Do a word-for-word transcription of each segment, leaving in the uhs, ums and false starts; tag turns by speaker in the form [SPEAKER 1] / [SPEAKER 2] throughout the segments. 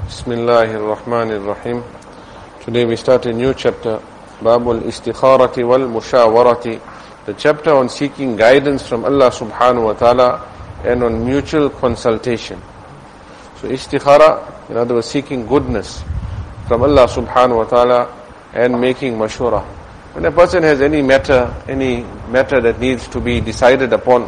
[SPEAKER 1] Bismillahir Rahmanir Rahim. Today we start a new chapter, Babul Istikharati wal Mushawarati, the chapter on seeking guidance from Allah subhanahu wa ta'ala and on mutual consultation. So istikhara, in other words, seeking goodness from Allah subhanahu wa ta'ala and making mashwara. When a person has any matter, any matter that needs to be decided upon,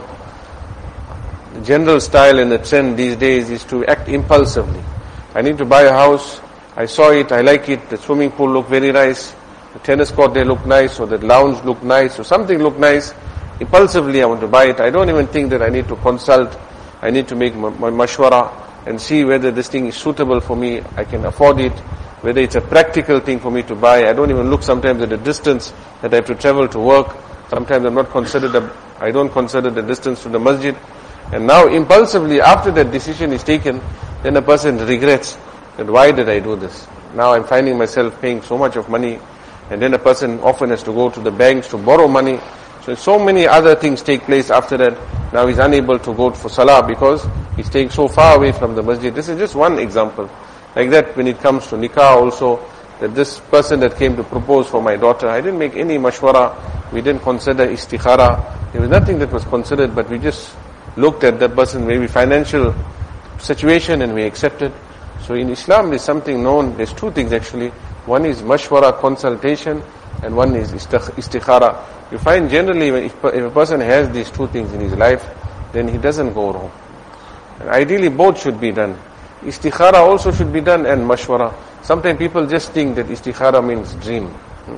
[SPEAKER 1] the general style and the trend these days is to act impulsively. I need to buy a house, I saw it, I like it, the swimming pool looked very nice, the tennis court they look nice, or the lounge look nice, or something look nice. Impulsively I want to buy it. I don't even think that I need to consult, I need to make my mashwara and see whether this thing is suitable for me, I can afford it, whether it's a practical thing for me to buy. I don't even look sometimes at the distance that I have to travel to work. Sometimes I'm not considered, a, I don't consider the distance to the masjid. And now impulsively, after that decision is taken, then a person regrets that why did I do this? Now I'm finding myself paying so much of money, and then a person often has to go to the banks to borrow money. So so many other things take place after that. Now he's unable to go for salah because he's staying so far away from the masjid. This is just one example. Like that when it comes to nikah also, that this person that came to propose for my daughter, I didn't make any mashwara, we didn't consider istikhara, there was nothing that was considered, but we just looked at that person, maybe financial situation, and we accepted. So in Islam there's something known, there's two things actually. One is mashwara, consultation, and one is istikhara. You find generally when if, if a person has these two things in his life, then he doesn't go wrong. And ideally both should be done. Istikhara also should be done and mashwara. Sometimes people just think that istikhara means dream.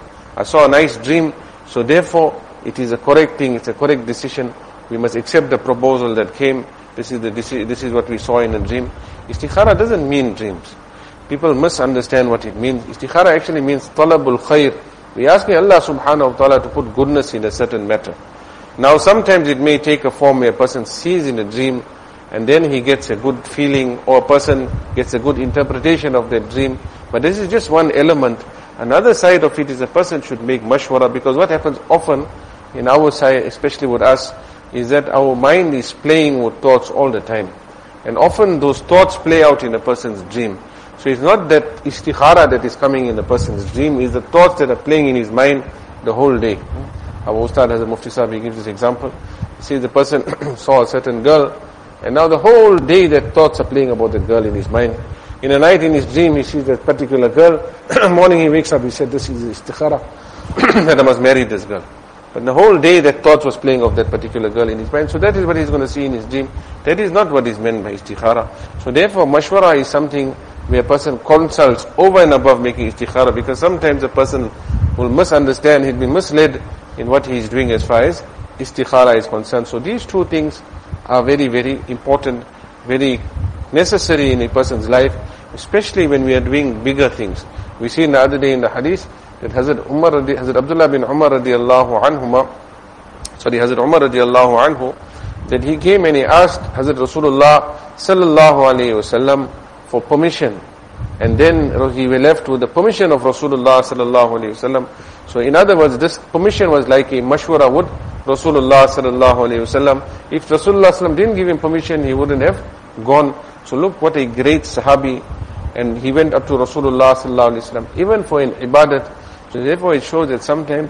[SPEAKER 1] I saw a nice dream, so therefore it is a correct thing, it's a correct decision. We must accept the proposal that came. This is the this is what we saw in a dream. Istikhara doesn't mean dreams. People misunderstand what it means. Istikhara actually means talabul khair. We ask Allah subhanahu wa ta'ala to put goodness in a certain matter. Now sometimes it may take a form where a person sees in a dream and then he gets a good feeling, or a person gets a good interpretation of that dream. But this is just one element. Another side of it is a person should make mashwara, because what happens often in our side, especially with us, is that our mind is playing with thoughts all the time. And often those thoughts play out in a person's dream. So it's not that istikhara that is coming in a person's dream, it's the thoughts that are playing in his mind the whole day. Our Ustad has a Mufti Sahib, he gives this example. He says the person saw a certain girl, and now the whole day that thoughts are playing about that girl in his mind. In the night in his dream he sees that particular girl. Morning he wakes up, he said, this is istikhara, that I must marry this girl. But the whole day that thought was playing of that particular girl in his mind. So that is what he's going to see in his dream. That is not what is meant by istikhara. So therefore mashwara is something where a person consults over and above making istikhara, because sometimes a person will misunderstand, he'll be misled in what he is doing as far as istikhara is concerned. So these two things are very, very important, very necessary in a person's life, especially when we are doing bigger things. We see the other day in the hadith that Hazrat Umar, Hazrat Abdullah bin Umar radiallahu anhuma, sorry, Hazrat Umar radiallahu anhu, that he came and he asked Hazrat Rasulullah sallallahu alayhi wasallam for permission, and then he was left with the permission of Rasulullah sallallahu alayhi wasallam. So in other words, this permission was like a mashwara with Rasulullah sallallahu alayhi wasallam. If Rasulullah sallam didn't give him permission, he wouldn't have gone. So look what a great sahabi, and he went up to Rasulullah sallallahu alayhi wasallam, even for an ibadat. So therefore it shows that sometimes,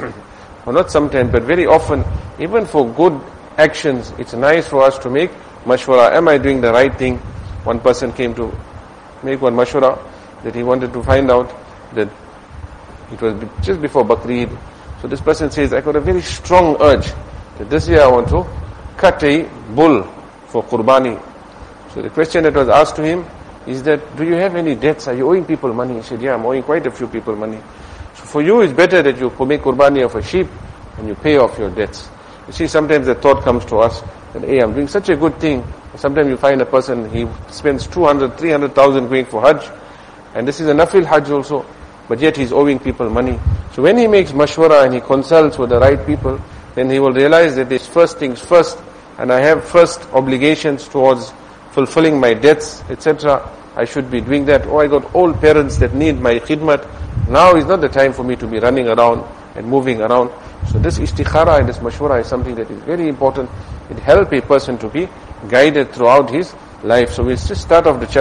[SPEAKER 1] or not sometimes, but very often, even for good actions, it's nice for us to make mashwara. Am I doing the right thing? One person came to make one mashwara, that he wanted to find out that it was just before Bakr Eid. So this person says, I got a very strong urge that this year I want to cut a bull for Qurbani. So the question that was asked to him is that, do you have any debts? Are you owing people money? He said, yeah, I'm owing quite a few people money. So for you it's better that you make Qurbani of a sheep and you pay off your debts. You see, sometimes the thought comes to us that, hey, I'm doing such a good thing. Sometimes you find a person, he spends two hundred, three hundred thousand going for Hajj, and this is a nafil Hajj also, but yet he's owing people money. So when he makes mashwara and he consults with the right people, then he will realize that there's first things first, and I have first obligations towards fulfilling my debts, et cetera. I should be doing that. Oh, I got old parents that need my khidmat. Now is not the time for me to be running around and moving around. So this istikhara and this mashwara is something that is very important. It helps a person to be guided throughout his life. So we'll just start off the chapter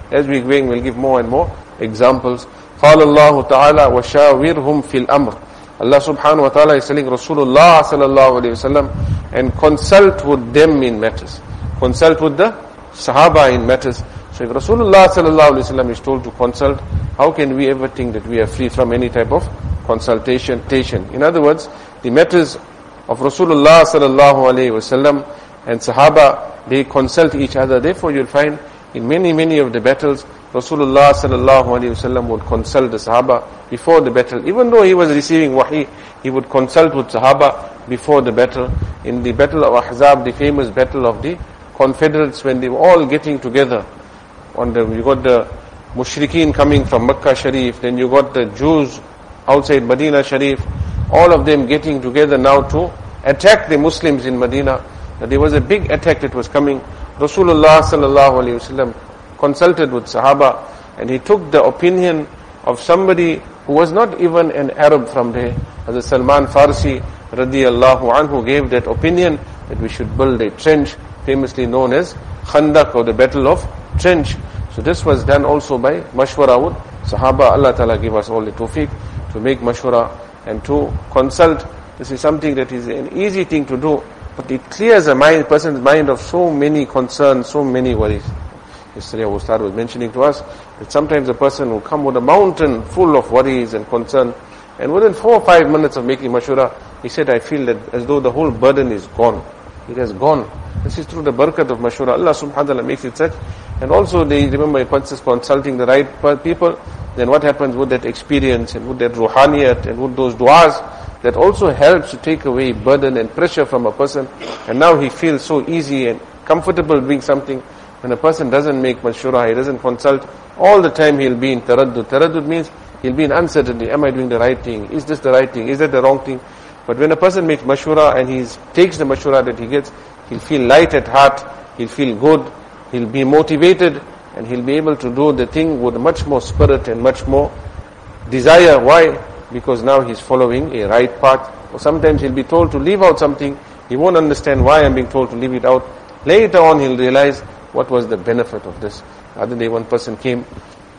[SPEAKER 1] As we're going, we'll give more and more examples. قال الله تعالى وشاورهم في الأمر. Allah subhanahu wa ta'ala is telling Rasulullah sallallahu alayhi wa sallam, and consult with them in matters. Consult with the Sahaba in matters. So if Rasulullah sallallahu alayhi wa sallam is told to consult, how can we ever think that we are free from any type of consultation? In other words, the matters of Rasulullah sallallahu alayhi wa sallam and Sahaba, they consult each other. Therefore you'll find in many, many of the battles, Rasulullah sallallahu alayhi wa sallam would consult the Sahaba before the battle. Even though he was receiving wahi, he would consult with Sahaba before the battle. In the battle of Ahzab, the famous battle of the Confederates, when they were all getting together, on the, you got the Mushrikeen coming from Makkah Sharif, then you got the Jews outside Medina Sharif, all of them getting together now to attack the Muslims in Medina. There was a big attack that was coming. Rasulullah sallallahu alayhi wa sallam consulted with Sahaba, and he took the opinion of somebody who was not even an Arab from there. Hazrat Salman Farsi radiyallahu anhu gave that opinion that we should build a trench, famously known as Khandaq, or the Battle of Trench. So this was done also by mashwara with Sahaba. Allah Ta'ala give us all the tawfiq to make mashwara and to consult. This is something that is an easy thing to do, but it clears a mind, person's mind of so many concerns, so many worries. Yesterday our Ustad was mentioning to us that sometimes a person will come with a mountain full of worries and concern, and within four or five minutes of making mashwara, he said, I feel that as though the whole burden is gone. It has gone. This is through the barakat of mashwara. Allah subhanahu wa ta'ala makes it such. And also they remember a person consulting the right people, then what happens with that experience and with that ruhaniyat and with those du'as, that also helps to take away burden and pressure from a person, and now he feels so easy and comfortable doing something. When a person doesn't make mashwara, he doesn't consult, all the time he'll be in taraddud. Taraddud means he'll be in uncertainty. Am I doing the right thing? Is this the right thing? Is that the wrong thing? But when a person makes mashwara and he takes the mashwara that he gets, he'll feel light at heart, he'll feel good, he'll be motivated, and he'll be able to do the thing with much more spirit and much more desire. Why? Because now he's following a right path. Or sometimes he'll be told to leave out something, he won't understand why I'm being told to leave it out. Later on he'll realize what was the benefit of this. The other day one person came,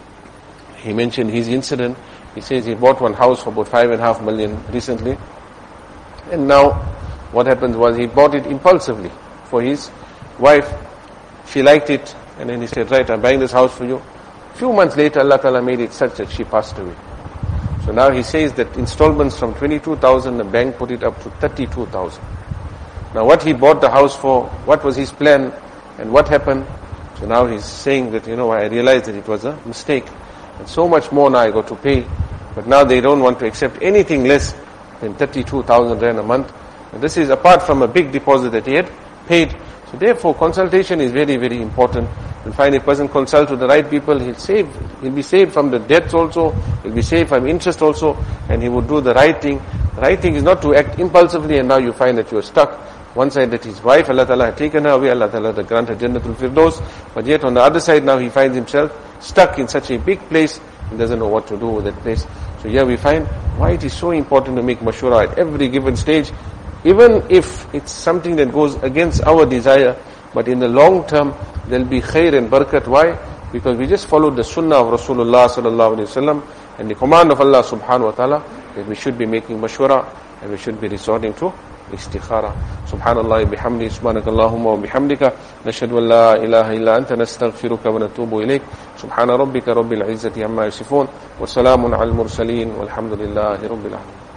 [SPEAKER 1] he mentioned his incident. He says he bought one house for about five and a half million recently. And now what happened was he bought it impulsively for his wife. She liked it, and then he said, right, I'm buying this house for you. A few months later, Allah Ta'ala made it such that she passed away. So now he says that installments from twenty-two thousand, the bank put it up to thirty-two thousand. Now what he bought the house for, what was his plan, and what happened? So now he's saying that, you know, I realized that it was a mistake. And so much more now I got to pay. But now they don't want to accept anything less than thirty-two thousand rand a month. And this is apart from a big deposit that he had paid. So therefore consultation is very, very important. You'll find a person consult with the right people, he'll save, he'll be saved from the debts also, he'll be saved from interest also, and he would do the right thing. The right thing is not to act impulsively, and now you find that you're stuck. One side that his wife, Allah Ta'ala had taken her away, Allah Ta'ala had granted Jannatul Firdaus, but yet on the other side now he finds himself stuck in such a big place, he doesn't know what to do with that place. So here we find why it is so important to make mashwara at every given stage, even if it's something that goes against our desire, but in the long term there'll be khair and barakat. Why? Because we just followed the sunnah of Rasulullah sallallahu alaihi wasallam and the command of Allah subhanahu wa ta'ala that we should be making mashwara and we should be resorting to istikhara. Subhanallah bihamdi, subhanakallahumma wa bihamdika, nashhadu an la ilaha illa anta, nastaghfiruka wa natubu ilayk. Subhana rabbika rabbil izzati amma yasifun, wa salamun al mursaleen, walhamdulillahi rabbil alamin.